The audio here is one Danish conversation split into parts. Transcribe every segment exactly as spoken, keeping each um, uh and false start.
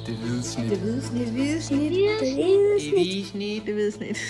Det hvide snit. Det hvide snit. Det hvide snit. Det hvide snit. Det hvide snit. Det hvide snit.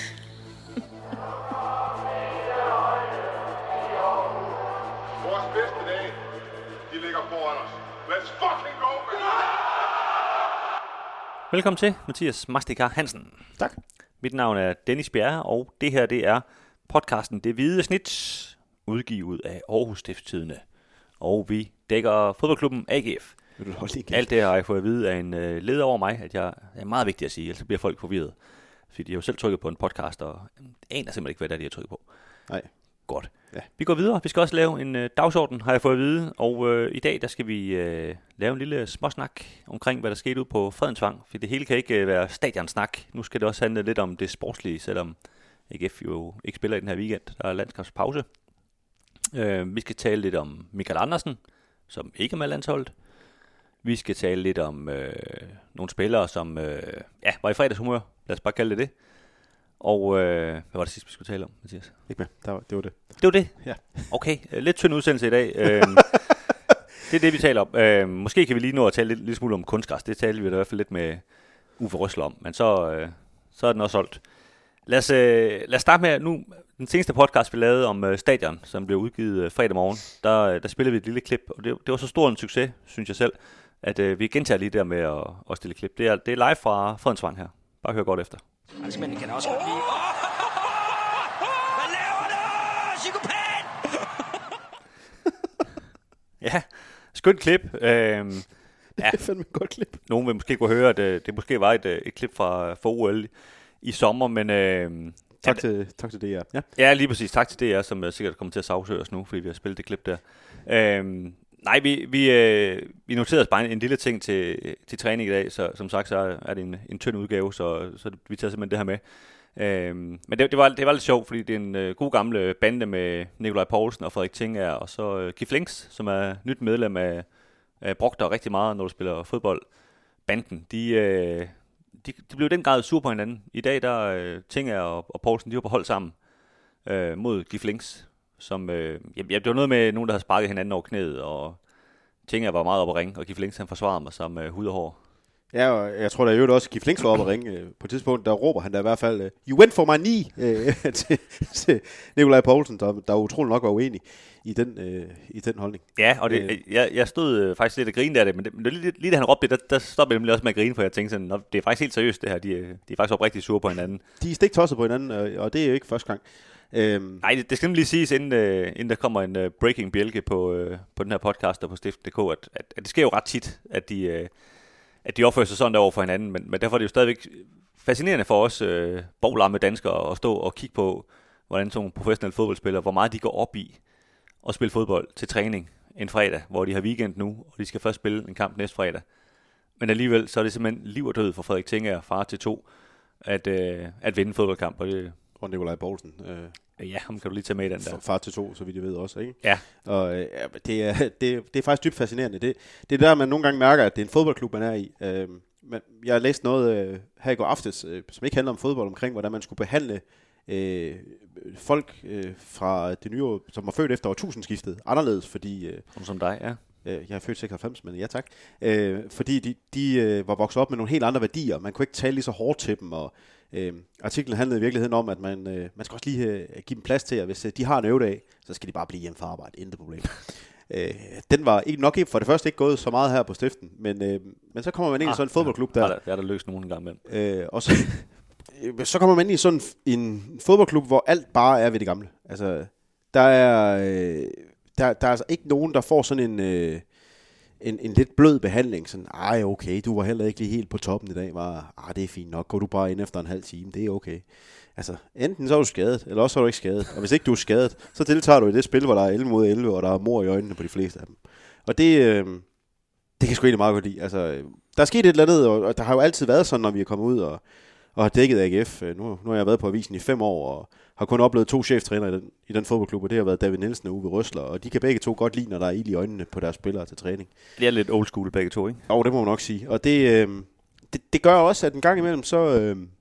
Vores bedste dage, de ligger foran os. Let's fucking go, man! Velkommen til, Mathias Mastikar Hansen. Tak. Mit navn er Dennis Bjerre, og det her det er podcasten Det Hvide Snit, udgivet af Aarhus Stiftstidende. Og vi dækker fodboldklubben A G F. Alt det har jeg fået at vide af en øh, leder over mig, at jeg er meget vigtigt at sige, ellers bliver folk forvirret. Fordi de har jo selv trykket på en podcast, og aner simpelthen ikke, hvad det er, de har trykket på. Nej. Godt. Ja. Vi går videre. Vi skal også lave en øh, dagsorden, har jeg fået at vide. Og øh, i dag, der skal vi øh, lave en lille småsnak omkring, hvad der skete ud på Fredensvang. For det hele kan ikke øh, være stadionsnak. Nu skal det også handle lidt om det sportslige, selvom A G F jo ikke spiller i den her weekend. Der er landskampspause. Øh, vi skal tale lidt om Michael Andersen, som ikke er med landsholdet. Vi skal tale lidt om øh, nogle spillere, som øh, ja, var i fredagshumør. Lad os bare kalde det det. Og øh, hvad var det sidste, vi skulle tale om, Mathias? Ikke med. Det var det. Det var det? Ja. Okay, lidt tynd udsendelse i dag. øhm, det er det, vi taler om. Øhm, måske kan vi lige nå at tale lidt, lidt smule om kunstgræs. Det talte vi da i hvert fald lidt med Uffe Røsler om. Men så, øh, så er den også solgt. Lad os, øh, lad os starte med nu. Den seneste podcast, vi lavede om øh, stadion, som blev udgivet øh, fredag morgen, der, der spillede vi et lille klip. Og det, det var så stor en succes, synes jeg selv, at øh, vi gentager lige der med at, at stille klip. Det er, det er live fra Fredensvang her. Bare hør godt efter. Franskmændene kan også godt lide. Hvad laver du? Psykopat! Ja, skønt klip. Øhm, ja. Det er fandme et godt klip. Nogen vil måske kunne høre, at øh, det måske var et, øh, et klip fra, fra O L i sommer, men... Øh, tak, til, tak til D R. Ja. ja, lige præcis. Tak til D R, som øh, sikkert kommer til at sagsøge os nu, fordi vi har spillet det klip der. Øh, nej, vi, vi, øh, vi noterede os bare en, en lille ting til, til træning i dag, så som sagt, så er det en, en tynd udgave, så, så vi tager simpelthen det her med. Øh, men det, det, var, det var lidt sjovt, fordi det er en øh, god gamle bande med Nikolaj Poulsen og Frederik Tinger, og så øh, Kif Links, som er nyt medlem af, af brugter rigtig meget, når du spiller fodbold. Banden, de, øh, de, de blev i den grad sur på hinanden. I dag, der øh, Tinger og, og Poulsen, de var på hold sammen øh, mod Kif Links, som, øh, ja, det var noget med nogen, der havde sparket hinanden over knæet, og Tinger var meget op at ringe, og Kif Links, han forsvarede mig som øh, hud og hår. Ja, og jeg tror da jo også, at Kif Links var oppe at ringe. På et tidspunkt, der råber han da i hvert fald, you went for my knee, øh, til, til Nikolaj Poulsen, der, der utrolig nok var uenig i den, øh, i den holdning. Ja, og det, øh. jeg, jeg stod øh, faktisk lidt og grinede af det, men, det, men det, lige, lige da han råbte det, der, der stoppede jeg nemlig også med at grine, for jeg tænkte sådan, det er faktisk helt seriøst det her, de, de er faktisk oprigtigt sure på hinanden. De er stik tosset på hinanden, og det er jo ikke første gang. Øhm. Nej, det, det skal nemlig lige siges, inden, uh, inden der kommer en uh, breaking bjælke på, uh, på den her podcast og på stift punktum d k, at, at, at det sker jo ret tit, at de... Uh, at de opfører sig sådan der over for hinanden, men, men derfor er det jo stadigvæk fascinerende for os øh, boglamme danskere at stå og kigge på, hvordan sådan nogle professionelle fodboldspillere, hvor meget de går op i at spille fodbold til træning en fredag, hvor de har weekend nu, og de skal først spille en kamp næste fredag. Men alligevel, så er det simpelthen liv og død for Frederik Tinger, far til to, at, øh, at vinde en fodboldkamp. Og, det, og Nikolaj Poulsen. Øh, ja, ham kan du lige tage med i den der. Far til to, så vidt jeg ved også, ikke? Ja. Og øh, det, er, det, det er faktisk dybt fascinerende. Det, det er der, man nogle gange mærker, at det er en fodboldklub, man er i. Øh, men jeg har læst noget øh, her i går aftes, øh, som ikke handler om fodbold, omkring hvordan man skulle behandle øh, folk øh, fra det nye år, som var født efter årtusindskiftet, anderledes, fordi... Øh, som dig, ja. Øh, jeg er født seksoghalvfems, men ja tak. Øh, fordi de, de øh, var vokset op med nogle helt andre værdier. Man kunne ikke tale lige så hårdt til dem, og øh, artiklen handlede i virkeligheden om, at man, øh, man skal også lige øh, give dem plads til, at hvis øh, de har en øvedag, så skal de bare blive hjemme fra arbejde, intet problem. øh, den var ikke, nok for det første ikke gået så meget her på stiften, men, øh, men så kommer man ind ah, i sådan en fodboldklub der. Ja, der er der løst nogen en gang imellem. Øh, og så, øh, så kommer man ind i sådan en fodboldklub, hvor alt bare er ved det gamle. Altså, der er, øh, der, der er altså ikke nogen, der får sådan en... Øh, En, en lidt blød behandling, sådan, ej okay, du var heller ikke lige helt på toppen i dag, var, ah det er fint nok, går du bare ind efter en halv time, det er okay. Altså, enten så er du skadet, eller også er du ikke skadet, og hvis ikke du er skadet, så deltager du i det spil, hvor der er elleve mod elleve, og der er mor i øjnene på de fleste af dem. Og det, øh, det kan jeg sgu egentlig meget godt lide. Altså, der er sket et eller andet, og der har jo altid været sådan, når vi er kommet ud og, og har dækket A G F. Nu, nu har jeg været på avisen i fem år, og har kun oplevet to cheftræner i den, i den fodboldklub, og det har været David Nielsen og Uwe Røsler, og de kan begge to godt lide, når der er ild i øjnene på deres spillere til træning. Det er lidt old school begge to, ikke? Jo, det må man nok sige. Og det, øh, det, det gør også, at en gang imellem, så, øh,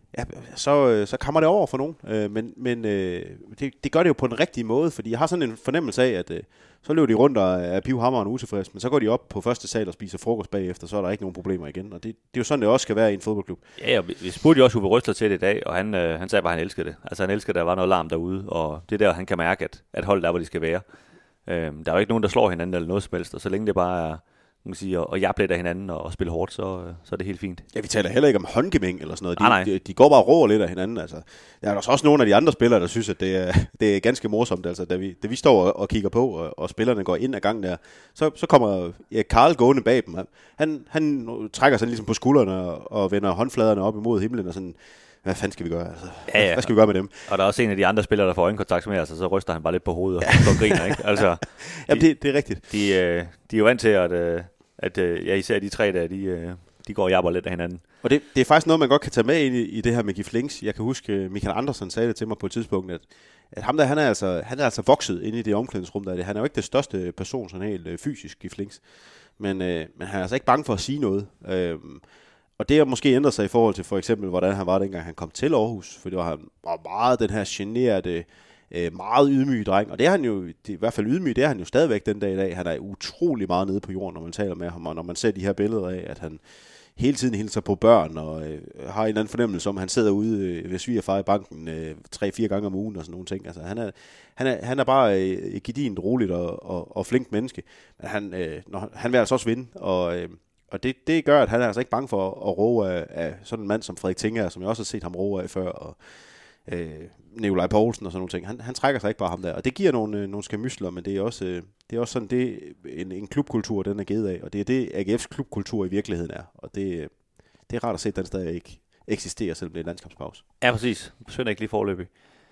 ja, så, så kommer det over for nogen. Øh, men men øh, det, det gør det jo på den rigtige måde, fordi jeg har sådan en fornemmelse af, at øh, så løber de rundt og er pivhammeren utilfreds, men så går de op på første sal og spiser frokost bagefter, så er der ikke nogen problemer igen. Og det, det er jo sådan, det også skal være i en fodboldklub. Ja, og vi, vi spurgte jo også Uwe Røsler til det i dag, og han, øh, han sagde bare, at han elskede det. Altså han elskede, at der var noget larm derude, og det er der, han kan mærke, at, at holdet er, hvor de skal være. Øh, der er jo ikke nogen, der slår hinanden eller noget som helst, og så længe det bare er man kan sige, og, og jappe lidt af hinanden og, og spille hårdt, så, så er det helt fint. Ja, vi taler heller ikke om håndgemæng eller sådan noget. De, nej, nej. de, de går bare og råber lidt af hinanden. Altså. Der er også nogle af de andre spillere, der synes, at det er, det er ganske morsomt. Altså, da, vi, da vi står og, og kigger på, og, og spillerne går ind ad gangen der, så, så kommer ja, Karl gående bag dem. Han, han trækker sig ligesom på skuldrene og, og vender håndfladerne op imod himlen og sådan, hvad fanden skal vi gøre? Altså, ja, ja. Hvad skal vi gøre med dem? Og der er også en af de andre spillere, der får øjenkontakt med, altså så ryster han bare lidt på hovedet og så griner, ikke? Altså, Jamen, det, det er rigtigt. De, de, de er jo vant til, at, at ja, især de tre der, de, de går og jabber lidt af hinanden. Og det, det er faktisk noget, man godt kan tage med ind i, i det her med Giflings. Jeg kan huske, Michael Andersen sagde det til mig på et tidspunkt, at, at ham der, han er, altså, han er altså vokset inde i det omklædningsrum der. Han er jo ikke det største person, sådan helt øh, fysisk, Giflings. Men, øh, men han er altså ikke bange for at sige noget. Øhm, og det har måske ændret sig i forhold til for eksempel, hvordan han var dengang han kom til Aarhus. For det var, han var meget den her generede, øh, meget ydmyge dreng. Og det er han jo, det er i hvert fald ydmyg, det er han jo stadigvæk den dag i dag. Han er utrolig meget nede på jorden, når man taler med ham. Og når man ser de her billeder af, at han hele tiden hilser på børn, og øh, har en eller anden fornemmelse om, at han sidder ude øh, ved svigerfar i banken øh, tre-fire gange om ugen og sådan nogle ting. Altså, han, er, han, er, han er bare øh, gedint, roligt og, og, og flink menneske. Men han, øh, når, han vil altså også vinde, og, øh, og det, det gør, at han er altså ikke bange for at, at roe af, af sådan en mand som Frederik Tinger, som jeg også har set ham roe af før, og øh, Nikolaj Poulsen og sådan nogle ting. Han, han trækker sig ikke bare ham der, og det giver nogle, øh, nogle skærmysler, men det er også, øh, det er også sådan, det en, en klubkultur, den er givet af, og det er det, A G F's klubkultur i virkeligheden er, og det, det er rart at se, at den stadig ikke eksisterer, selvom det er en landskampspause. Ja, præcis. Synd ikke lige forløbig.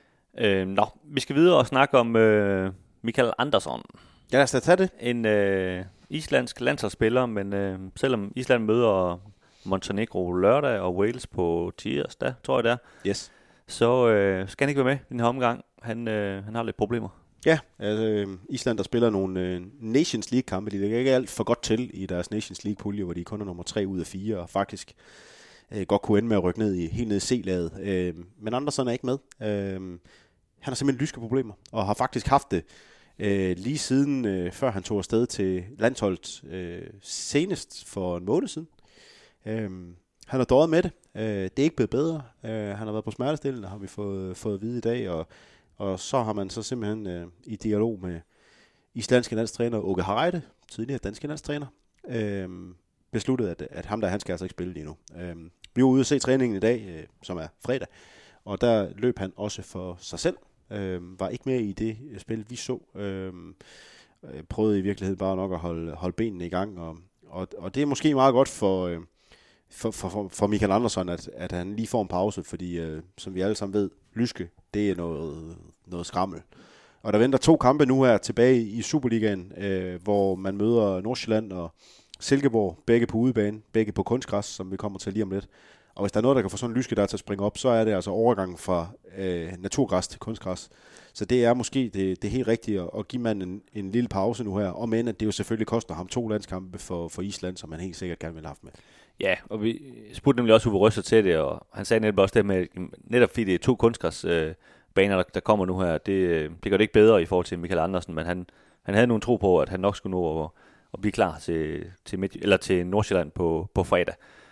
Øh, nå, vi skal videre og snakke om øh, Michael Andersson. Ja, lad os da tage det. En øh, islandsk landsholdsspiller, men øh, selvom Island møder Montenegro lørdag og Wales på tirsdag, tror jeg det er, yes. så øh, skal han ikke være med i den her omgang. Han, øh, han har lidt problemer. Ja, altså, Island der spiller nogle øh, Nations League-kampe. De ligger ikke alt for godt til i deres Nations League-pulje, hvor de kun er nummer tre ud af fire, og faktisk øh, godt kunne ende med at rykke ned i, helt ned i C-laget. Øh, men Andersen er ikke med. Øh, han har simpelthen lyske problemer, og har faktisk haft det øh, lige siden, øh, før han tog afsted til landsholdet øh, senest for en måned siden. Øh, han har døjet med det. Øh, det er ikke blevet bedre. Øh, han har været på smertestillende, har vi fået, fået at vide i dag, og Og så har man så simpelthen øh, i dialog med islandske landstræner Åke Hareide, tidligere danske landstræner, øh, besluttet, at, at ham der, han skal altså ikke spille lige nu. Øh, vi var ude at se træningen i dag, øh, som er fredag, og der løb han også for sig selv. Øh, var ikke med i det spil, vi så. Øh, prøvede i virkeligheden bare nok at holde, holde benene i gang, og, og, og det er måske meget godt for... Øh, For, for, for Michael Andersson, at, at han lige får en pause, fordi, øh, som vi alle sammen ved, Lyske, det er noget, noget skrammel. Og der venter to kampe nu her tilbage i Superligaen, øh, hvor man møder Nordsjælland og Silkeborg, begge på udebane, begge på kunstgræs, som vi kommer til lige om lidt. Og hvis der er noget, der kan få sådan en Lyske der til at springe op, så er det altså overgangen fra øh, naturgræs til kunstgræs. Så det er måske det, det helt rigtige at, at give manden en, en lille pause nu her, om end at det jo selvfølgelig koster ham to landskampe for, for Island, som han helt sikkert gerne vil have haft med. Ja, og vi spurgte nemlig også Uwe Røsler til det, og han sagde netop også det med, netop fordi det er to kunstgræsbaner, øh, der, der kommer nu her, det, det gør det ikke bedre i forhold til Michael Andersen, men han, han havde nogen tro på, at han nok skulle nå at, at blive klar til, til, midt, eller til Nordsjælland på, på fredag.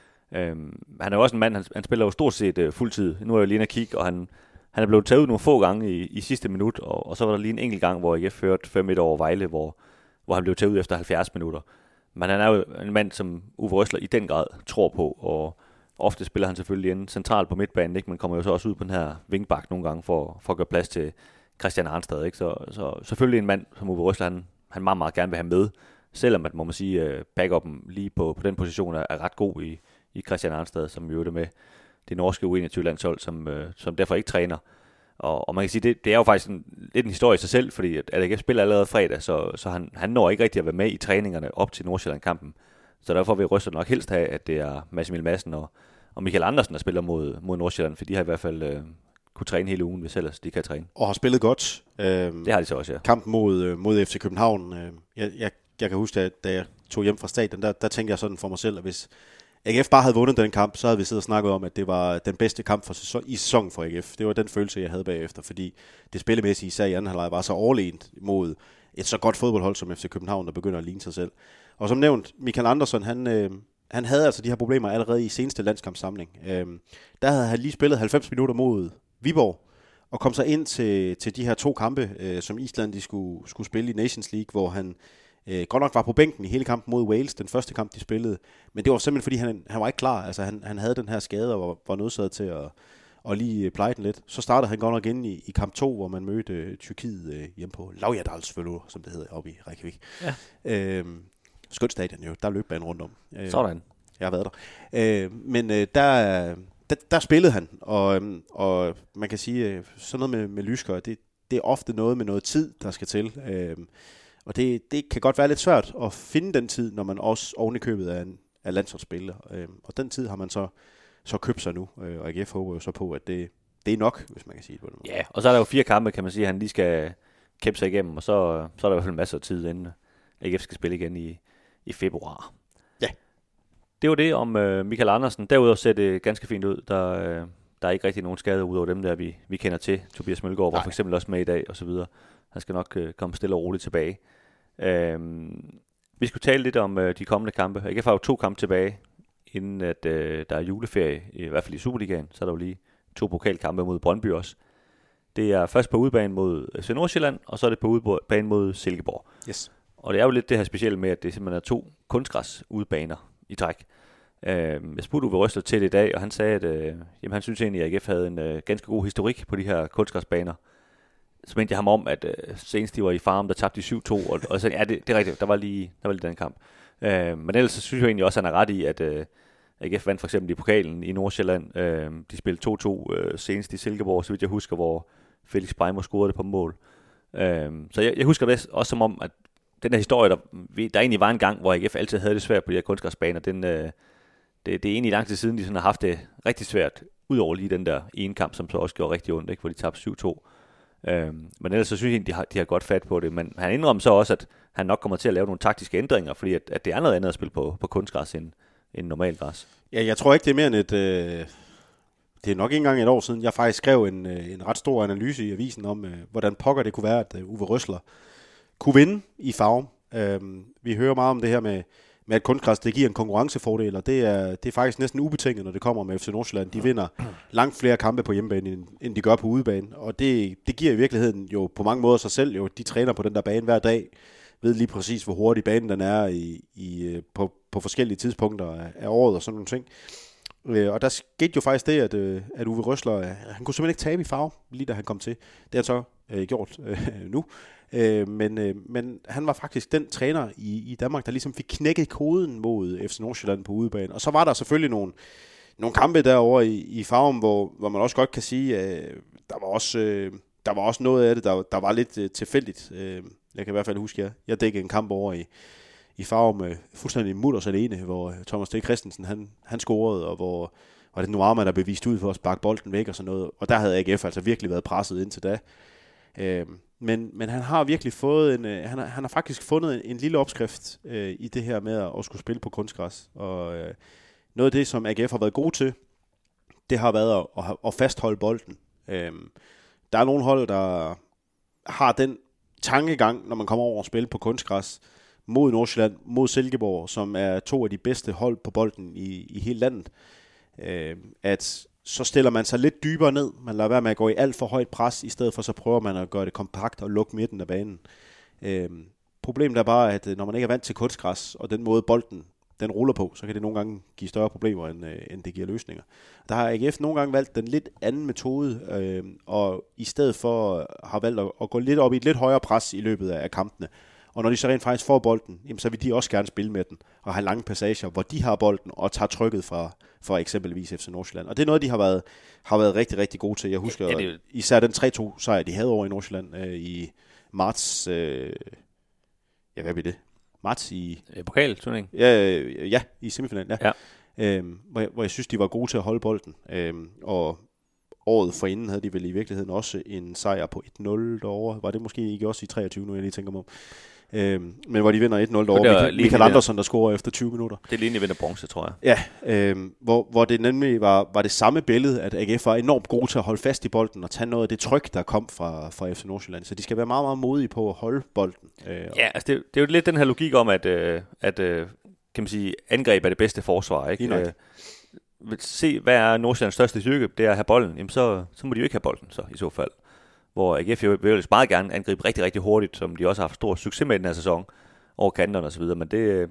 Øhm, han er jo også en mand, han, han spiller jo stort set uh, fuldtid. Nu er jeg jo lige inde at kigge, og han, han er blevet taget ud nogle få gange i, i sidste minut, og, og så var der lige en enkelt gang, hvor A G F førte fem et over Vejle, hvor, hvor han blev taget ud efter halvfjerds minutter. Men han er jo en mand, som Uwe Røsler i den grad tror på, og ofte spiller han selvfølgelig inde centralt på midtbanen, ikke? Men kommer jo så også ud på den her vingbak nogle gange for, for at gøre plads til Christian Arnstad, ikke? Så, så selvfølgelig en mand, som Uwe Røsler, han, han meget, meget gerne vil have med, selvom at, må man sige, backupen lige på, på den position er, er ret god i, i Christian Arnstad, som jo er det med det norske U enogtyve-landshold, som, øh, som derfor ikke træner. Og, og man kan sige, det, det er jo faktisk en, lidt en historie i sig selv, fordi at A G F spiller allerede fredag, så, så han, han når ikke rigtig at være med i træningerne op til Nordsjælland-kampen. Så derfor vil Røsler nok helst have, at det er Mads Emil Madsen og, og Michael Andersen, der spiller mod, mod Nordsjælland, for de har i hvert fald øh, kunne træne hele ugen, hvis ellers de kan træne. Og har spillet godt. Øhm, det har de så også, ja. Kampen mod, mod F C København. Øh, jeg, jeg, jeg kan huske, at da jeg tog hjem fra stadion, der, der tænkte jeg sådan for mig selv, at hvis A G F bare havde vundet den kamp, så havde vi siddet og snakket om, at det var den bedste kamp for sæson, i sæsonen for A G F. Det var den følelse, jeg havde bagefter, fordi det spillemæssige, især i anden halvleg, var så overlegent mod et så godt fodboldhold som F C København, der begynder at ligne sig selv. Og som nævnt, Michael Andersson, han, øh, han havde altså de her problemer allerede i seneste landskampssamling. Øh, der havde han lige spillet halvfems minutter mod Viborg, og kom så ind til, til de her to kampe, øh, som Island de skulle, skulle spille i Nations League, hvor han øh, godt nok var på bænken i hele kampen mod Wales, den første kamp, de spillede. Men det var simpelthen, fordi han, han var ikke klar. Altså, han, han havde den her skade og var, var nødsaget til at og lige pleje den lidt. Så startede han godt nok ind i, i kamp to, hvor man mødte øh, Tyrkiet øh, hjemme på Laujadalsvølo, som det hedder, oppe i Reykjavik. Ja. Øhm, skønt stadion jo, der løb banen rundt om. Øh, Sådan. Jeg har været der. Øh, men øh, der... Der, der spillede han, og, og man kan sige, sådan noget med, med Lysker, det, det er ofte noget med noget tid, der skal til. Øhm, og det, det kan godt være lidt svært at finde den tid, når man også oven i købet af, en, af landsholdsspiller. Øhm, og den tid har man så, så købt sig nu, øh, og A G F håber jo så på, at det, det er nok, hvis man kan sige det på den måde. Ja, og så er der jo fire kampe, kan man sige, at han lige skal kæmpe sig igennem, og så, så er der i hvert fald masser af tid, inden A G F skal spille igen i, i februar. Ja. Det var det om øh, Michael Andersen. Derudover ser det ganske fint ud. Der, øh, der er ikke rigtig nogen skader ud over dem, der vi, vi kender til. Tobias Mølgaard var for eksempel også med i dag, og så videre. Han skal nok øh, komme stille og roligt tilbage. Øh, vi skulle tale lidt om øh, de kommende kampe. A G F har jo to kampe tilbage, inden at øh, der er juleferie, i hvert fald i Superligaen. Så er der jo lige to pokalkampe mod Brøndby også. Det er først på udebane mod F C Nordsjælland, og så er det på udebane mod Silkeborg. Yes. Og det er jo lidt det her specielle med, at det simpelthen er to kunstgræs udebaner i træk. Øh, jeg spurgte Uwe Røsler til det i dag, og han sagde, at øh, jamen, han synes egentlig, at A G F havde en øh, ganske god historik på de her kunstgræsbaner. Så mente jeg ham om, at øh, senest de var i Farum, der tabte de syv to, og, og så ja, det, det er rigtigt, der var lige, der var lige den kamp. Øh, men ellers så synes jeg egentlig også, at han er ret i, at øh, A G F vandt for eksempel i pokalen i Nordsjælland. Øh, de spillede to to øh, senest i Silkeborg, så vidt jeg husker, hvor Felix Breimer scorede det på mål. Øh, så jeg, jeg husker det også som om, at den her historie, der, der egentlig var en gang, hvor A G F altid havde det svært på de her kunstgræsbaner, den, øh, det, det er egentlig lang tid siden, de sådan har haft det rigtig svært, udover lige den der ene kamp, som så også gjorde rigtig ondt, ikke, hvor de tabte syv to. Øhm, men ellers så synes jeg, de har, de har godt fat på det. Men han indrømmer så også, at han nok kommer til at lave nogle taktiske ændringer, fordi at, at det er noget andet at spille på, på kunstgræs end, end normalt græs. Ja, jeg tror ikke, det er mere end et... Øh, det er nok ikke engang et år siden, jeg faktisk skrev en, øh, en ret stor analyse i avisen om, øh, hvordan pokker det kunne være, at øh, Uwe Røsler kunne vinde i Farum. Øh, vi hører meget om det her med, med at kunstgræs, det giver en konkurrencefordel, og det er, det er faktisk næsten ubetinget, når det kommer med F C Nordsjælland. De vinder langt flere kampe på hjemmebane, end, end de gør på udebane, og det, det giver i virkeligheden jo på mange måder sig selv. Jo, de træner på den der bane hver dag, ved lige præcis, hvor hurtig banen den er i, i, på, på forskellige tidspunkter af, af året og sådan nogle ting. Og der skete jo faktisk det, at, at Uwe Røsler, han kunne simpelthen ikke tabe i Farum, lige da han kom til. Det har han så øh, gjort øh, nu. Øh, men, øh, men han var faktisk den træner i, i Danmark, der ligesom fik knækket koden mod F C Nordsjælland på udebane. Og så var der selvfølgelig nogle, nogle kampe derovre i, i Farum, hvor, hvor man også godt kan sige, at øh, der, var også, øh, der var også noget af det, der, der var lidt øh, tilfældigt. Øh, jeg kan i hvert fald huske, at jeg, jeg dækkede en kamp over i i Farum med fuldstændig mutters alene, hvor Thomas T. Christensen, han, han scorede, og hvor og det Noama, der blev vist ud for at sparke bolden væk og sådan noget. Og der havde A G F altså virkelig været presset indtil da. Øh, men, men han har virkelig fået en, øh, han, har, han har faktisk fundet en, en lille opskrift øh, i det her med at, at skulle spille på kunstgræs. Og øh, noget af det, som A G F har været god til, det har været at, at, at fastholde bolden. Øh, der er nogle hold, der har den tankegang, når man kommer over og spille på kunstgræs, mod Nordsjælland, mod Silkeborg, som er to af de bedste hold på bolden i, i hele landet, øh, at så stiller man sig lidt dybere ned. Man lader være med at gå i alt for højt pres, i stedet for så prøver man at gøre det kompakt og lukke midten af banen. Øh, problemet er bare, at når man ikke er vant til kunstgræs, og den måde bolden den ruller på, så kan det nogle gange give større problemer, end, øh, end det giver løsninger. Der har A G F nogle gange valgt den lidt anden metode, øh, og i stedet for har valgt at, at gå lidt op i et lidt højere pres i løbet af, af kampene. Og når de så rent faktisk får bolden, jamen, så vil de også gerne spille med den, og have lange passager, hvor de har bolden, og tager trykket fra, fra eksempelvis F C Nordsjælland. Og det er noget, de har været, har været rigtig, rigtig gode til. Jeg husker ja, det... især den tre to sejr, de havde over i Nordsjælland øh, i marts. Øh, ja, hvad bliver det? Marts i... Pokalturnering? Ja, øh, ja, i semifinalen, ja. ja. Øhm, hvor, jeg, hvor jeg synes, de var gode til at holde bolden. Øhm, og året forinden havde de vel i virkeligheden også en sejr på et nul derovre. Var det måske ikke også i treogtyve, nu jeg lige tænker mig om. Øhm, men hvor de vinder et nul derovre. Michael, Michael Andersen, der scorer efter tyve minutter. Det er lige, de vinder bronze, tror jeg. Ja, øhm, hvor, hvor det nemlig var, var det samme billede, at A G F var enormt gode til at holde fast i bolden og tage noget af det tryk, der kom fra, fra F C Nordsjælland. Så de skal være meget, meget modige på at holde bolden. Øh, ja, altså det, det er jo lidt den her logik om, at, øh, at øh, kan man sige, angreb er det bedste forsvar, ikke? Øh, se, hvad er Nordsjællands største styrke? Det er at have bolden. Jamen så, så må de jo ikke have bolden, så i så fald. Hvor A G F jo vil meget gerne angribe rigtig, rigtig hurtigt, som de også har haft stor succes med i den her sæson, over kanterne og så videre. Men det,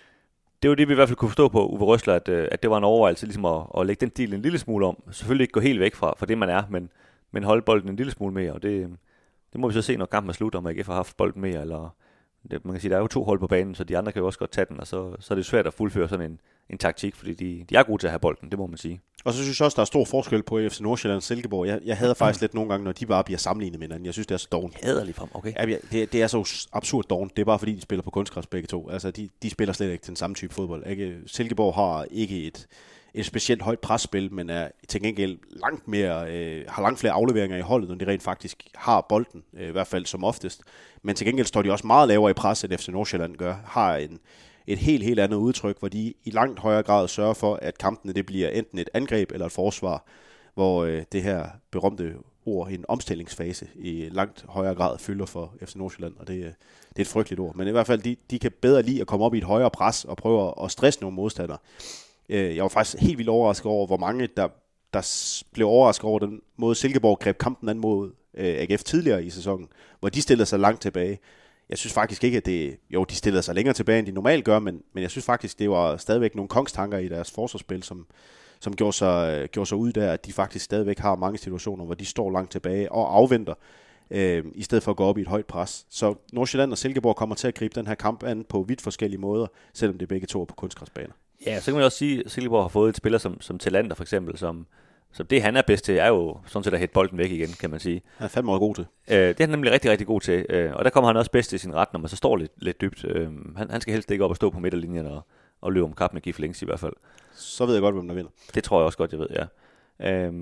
det var det, vi i hvert fald kunne forstå på Uwe Røsler, at, at det var en overvejelse ligesom at, at lægge den deal en lille smule om. Selvfølgelig ikke gå helt væk fra, fra det, man er, men, men holde bolden en lille smule mere. Og det, det må vi så se, når kampen er slut, om A G F har haft bolden mere. Eller, det, man kan sige, der er jo to hold på banen, så de andre kan jo også godt tage den, og så, så er det svært at fuldføre sådan en, en taktik, fordi de, de er gode til at have bolden, det må man sige. Og så synes jeg også, der er stor forskel på F C Nordsjælland og Silkeborg. Jeg, jeg hader faktisk lidt nogle gange, når de bare bliver sammenlignet med hinanden. Jeg synes, det er så dovent. Hader lige frem, okay. Ja, det, det er så absurd dovent. Det er bare fordi, de spiller på kunstgræs begge to. Altså, de, de spiller slet ikke til den samme type fodbold. Ikke? Silkeborg har ikke et, et specielt højt presspil, men er til gengæld langt mere, øh, har langt flere afleveringer i holdet, når de rent faktisk har bolden, øh, i hvert fald som oftest. Men til gengæld står de også meget lavere i pres, end F C Nordsjælland gør. Har en et helt, helt andet udtryk, hvor de i langt højere grad sørger for, at kampene det bliver enten et angreb eller et forsvar, hvor øh, det her berømte ord, en omstillingsfase, i langt højere grad fylder for F C Nordsjælland, og det, det er et frygteligt ord. Men i hvert fald, de, de kan bedre lide at komme op i et højere pres og prøve at stresse nogle modstandere. Øh, jeg var faktisk helt vildt overrasket over, hvor mange, der, der blev overrasket over den måde, Silkeborg greb kampen an mod øh, A G F tidligere i sæsonen, hvor de stillede sig langt tilbage. Jeg synes faktisk ikke, at det... Jo, de stillede sig længere tilbage, end de normalt gør, men, men jeg synes faktisk, det var stadigvæk nogle kongstanker i deres forsvarsspil, som, som gjorde, sig, gjorde sig ud der, at de faktisk stadigvæk har mange situationer, hvor de står langt tilbage og afventer, øh, i stedet for at gå op i et højt pres. Så Nordsjælland og Silkeborg kommer til at gribe den her kamp an på vidt forskellige måder, selvom det begge to er på kunstgræsbaner. Ja, så kan man også sige, at Silkeborg har fået et spiller som, som Talander for eksempel, som... Så det, han er bedst til, er jo sådan set at hætte bolden væk igen, kan man sige. Han er fandme meget god til. Øh, det er han nemlig rigtig, rigtig god til. Øh, og der kommer han også bedst til sin ret, når man så står lidt, lidt dybt. Øh, han, han skal helst ikke op og stå på midterlinjen og, og løbe om kap med Gif Links i hvert fald. Så ved jeg godt, hvem der vinder. Det tror jeg også godt, jeg ved, ja. Øh,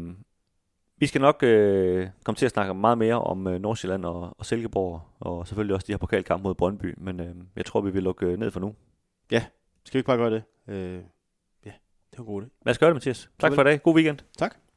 vi skal nok øh, komme til at snakke meget mere om øh, Nordsjælland og, og Silkeborg, og selvfølgelig også de her pokalkampe mod Brøndby, men øh, jeg tror, vi vil lukke øh, ned for nu. Ja, skal vi ikke bare gøre det? Øh, ja, det var en god idé. Lad os gøre det, Mathias. Tak for i dag. God weekend. Tak.